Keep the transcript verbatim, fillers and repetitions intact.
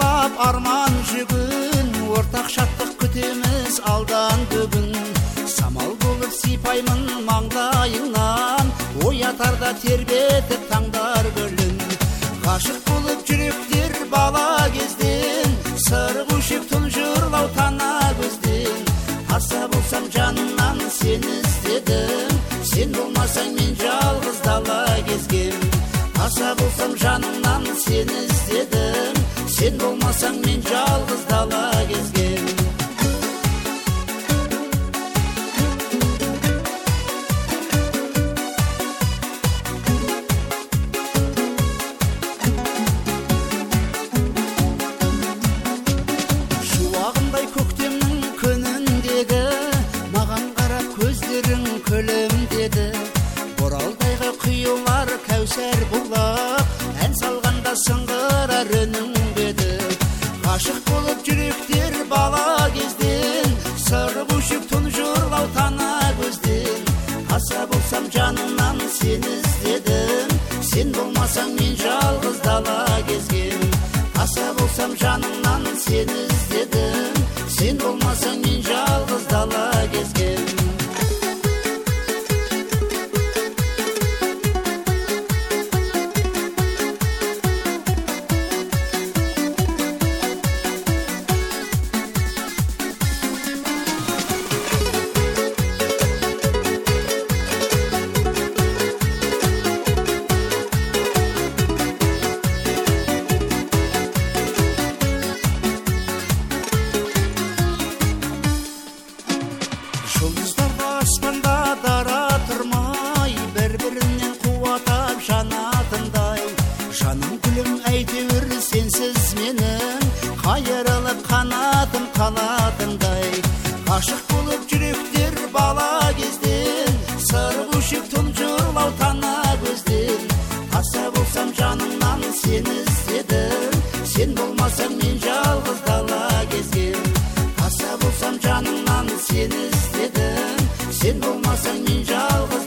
арқалап арман жүгін, ортақ шаттық күтеміз алдан бүгін. Самал болып сипаймын маңдайыңнан, оятарда тербетіп таңдар гүлін. Ғашық болып жүректер бала кезден, сыр көшек тұнжырлау тана көзден. Аса болсам жанымнан сені іздедім, сен болмасаң мен жалғыз дала кезгем. Аса болсам жанымнан сені іздедім, сен болмасаң мен жалғыз дала кезгем. Шуағындай көктемнің күніндегі, маған қарап көздерің күлім деді. Боралдайға құйылар кәусәр бұлақ, ән салғанда сыңғырар үнің деді. Ғашық болып жүректер бала кезден, сыр көшек тұнжырлау тана көзден. Аса болсам жанымнан сені іздедім, сен болмасаң мен жалғыз дала кезгем. Аса болсам жанымнан сені іздедім, сен болмасаң мен жалғыз дала кезгем. Жұлдыздарда аспанда дара тұрмай, бір-бірінен қуатап жанатындай. Жаным күлім әйтеуір сенсіз менің, қайырылып қанатым қалатындай. Ғашық болып жүректер бала кезден, сыр көшек тұнжырлау тана көзден. Аса болсам жанымнан сені іздедім, сен болмасаң мен жалғыз дала кезгем. Аса болсам жанымнан сені іздедім, сен болмасаң мен жалғыз